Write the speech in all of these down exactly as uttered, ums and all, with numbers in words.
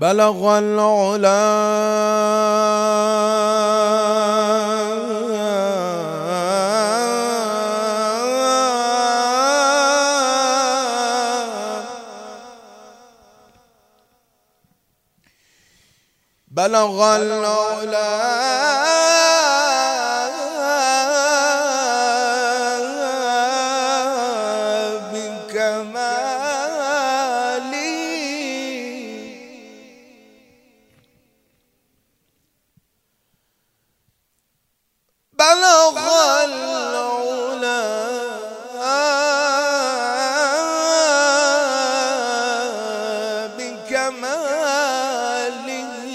بلغ العلا بلغ العلا بلغ العلا بكماله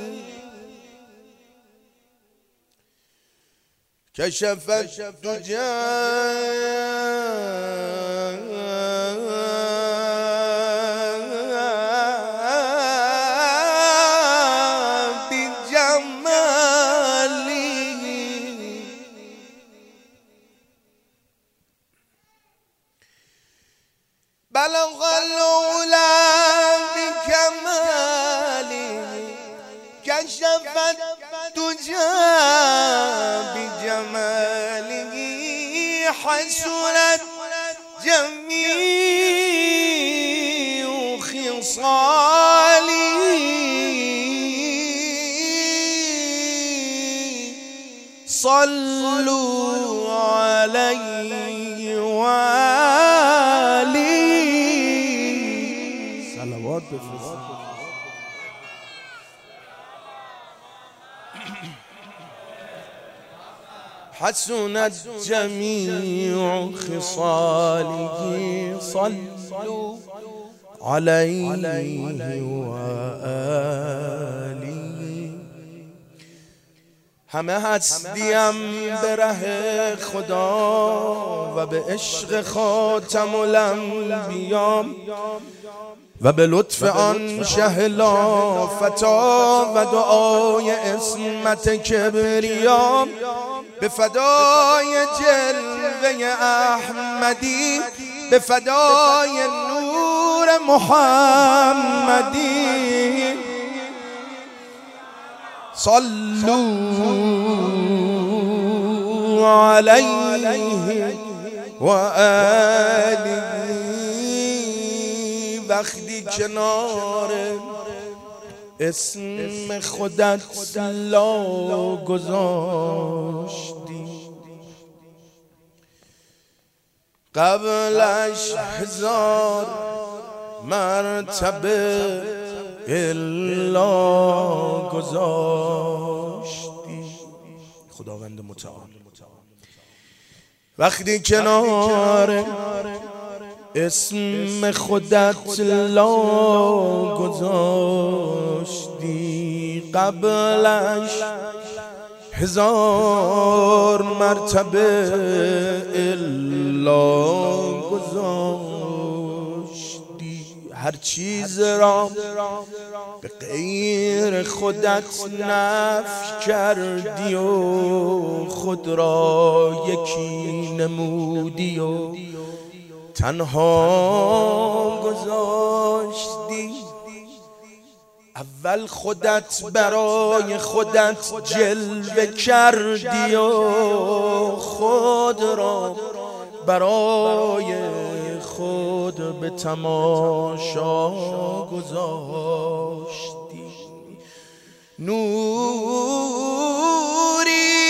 كشف الدجى بلغ العلا بكماله كشف الدجى بجماله حسنت جميع خصاله صلوا عليه وآله صلوات بفرستید. حسنت جميع خصاله صلوا عليه وآله. همه هستیم به ره خدا و به عشق خاتم الانبیا و به لطف آن شه لافتا و دعای عصمت کبریا به فدای جلوه احمدی به فدای نور محمدی صلوا علیه و آله. وقتی کنار اسم خودت لا گذاشتی قبلش هزار مرتبه الا گذاشتی. خداوند متعال وقتی کنار اسم خودت لا گذاشتی قبلش هزار مرتبه الا گذاشتی. هر چیز را به غیر خودت نفی کردی و خود را یکی نمودی و تنها گذاشتی. اول خودت برای خودت جلوه کردی و خود را برای خود به تماشا گذاشتی. نوری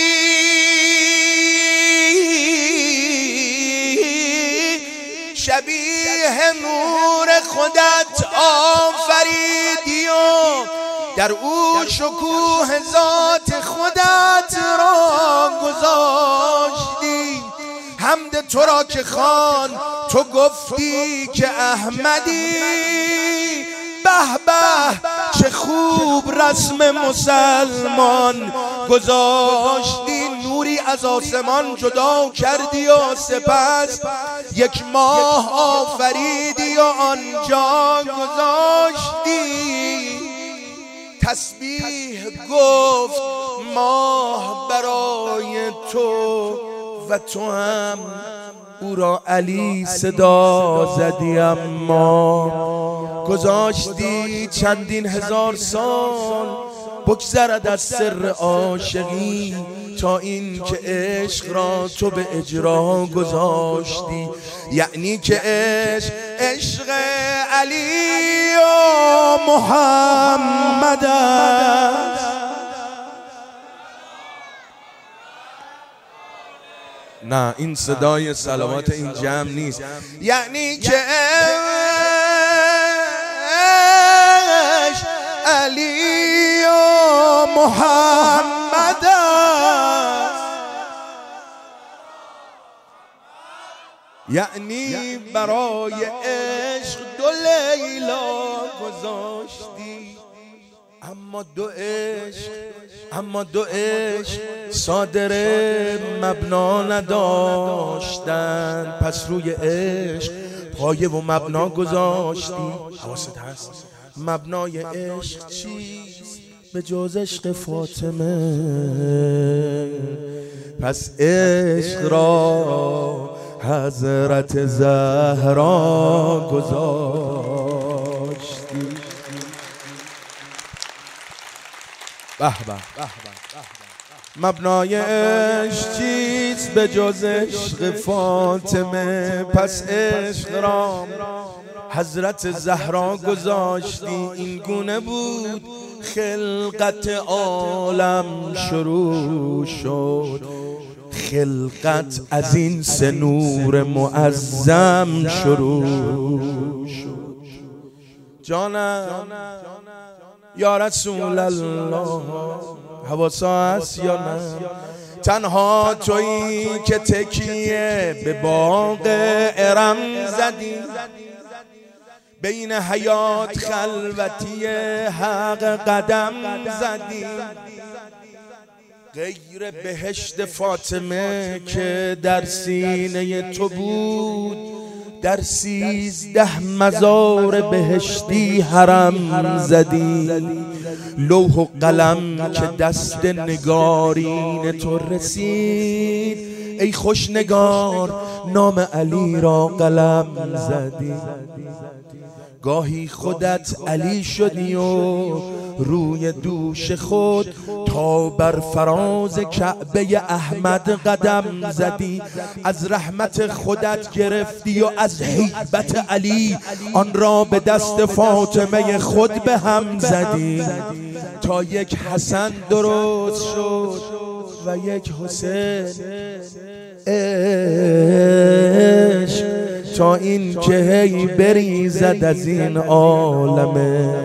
شبیه نور خودت آفریدی و در او شکوه ذات خودت را گذاشتی. حمد تو را که خوان تو گفتی که احمدی به به چه خوب رسم مسلمان گذاشتی. نوری از آسمان جدا کردی و سپس یک ماه آفریدی و آنجا گذاشتی. تسبیح گفت ماه برای تو و تو هم او را علی صدا زدی اما گذاشتی چندین هزار سال بگذرد از سر عاشقی، تا این که عشق را تو به اجرا گذاشتی. یعنی که عشق عشق علی و محمد است. نه این صدای صلوات این جمع نیست. یعنی که عشق علی و محمد است. یعنی برای عشق دو لیلا گذاشتی، اما دو عشق اما دو عشق صادر مبنا نداشتن، پس روی عشق پایه و مبنا گذاشتی. حواست هست؟ مبنای عشق چیست به جز عشق فاطمه؟ پس عشق را حضرت زهرا گذاشتی. به به. مبنای عشق چیست به جز عشق فاطمه؟ پس عشق را حضرت زهرا گذاشتی. این گونه بود خلقت عالم شروع شد، خلقت از این سه نور معظم شروع شد. جانم یا رسول الله، حواسا هست یا نه؟ تنها تویی که تکیه به باغ ارم زدی، بین حیات خلوتی حق قدم زدی. غیر بهشت فاطمه که در سینه تو بود، در سیزده مزار بهشتی حرم زدی. لوح و قلم که دست نگارین تو رسید، ای خوش نگار نام علی را قلم زدی. گاهی خودت علی شدی و روی دوش خود تا بر فراز کعبه احمد قدم زدی. از رحمت خودت گرفتی و از هیبت علی آن را به دست فاطمه خود به هم زدی، تا یک حسن درست شد و یک حسین. عشق تا این که هی بریزد از این عالم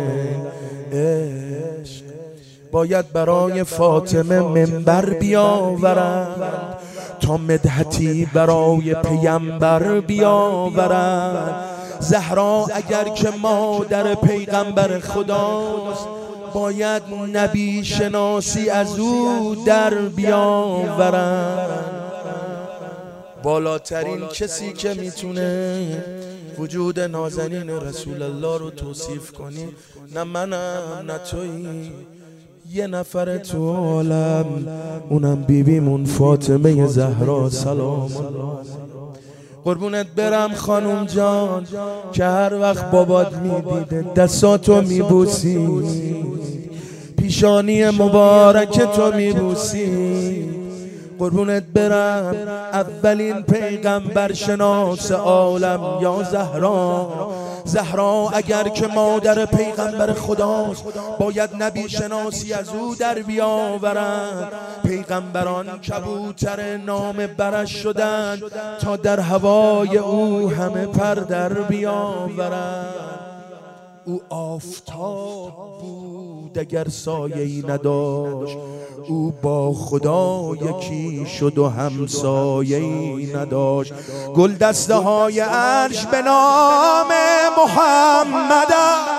عشق، باید برای فاطمه منبر بیاورند تا مدحتی برای پیامبر بیاورند. زهرا اگر که مادر پیغمبر خداست، باید نبی شناسی از او در بیاورند. بالاترین کسی که میتونه وجود نازنین رسول الله رو توصیف کنی، نه منم نه تویی، یه نفر تو عالم، اونم بیبیمون فاطمه زهرا سلام الله. قربونت برم خانم جان که هر وقت بابات میدیده دستاتو میبوسی، پیشانی مبارک تو میبوسی. قربونت برم اولین پیغمبر شناس عالم یا زهرا. زهرا اگر که مادر پیغمبر خداست، باید نبی شناسی از او در بیاورند. پیغمبران کبوتر نام برش شدند تا در هوای او همه پر در بیاورند. او آفتاب بود اگر سایه‌ای نداشت، او با خدا یکی شد و همسایه‌ای نداشت. گل دسته های عرش به نام محمد،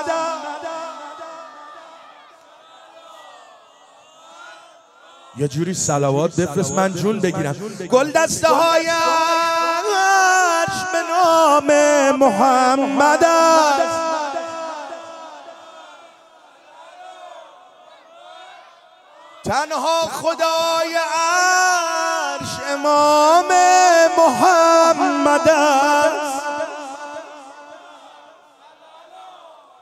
یه جوری صلوات بفرست من جون بگیرم. گل دسته های عرش به نام محمد است، تنها خدای عرش امام محمد است.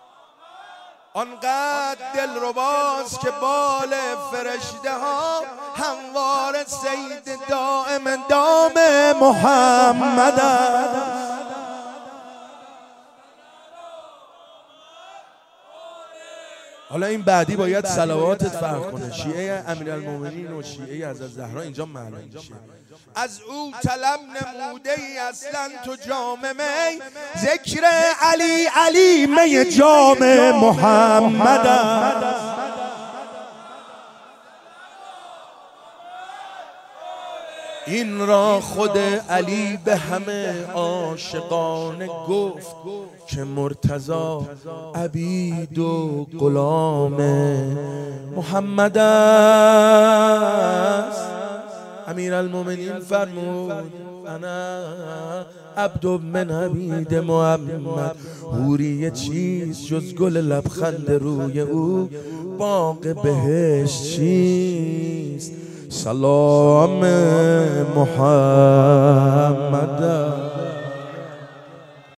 آنقدر دلرباست که بال فرشته ها هموار سید دائم دام محمد است. حالا این بعدی باید صلواتت فرق کنه. شیعه امیرالمومنین و شیعه حضرت زهرا اینجا معلوم میشه. از او طلب نموده ای اصلا تو جام می، ذکر علی علی می جام محمد است. این را خود علی به همه عاشقان گفت که مرتضی عبید و غلام محمد است. امیرالمومنین فرمود انا عبد من عبید محمد، حوری چیست جز گل لبخند روی او، باغ بهشت چیست سلام محمد.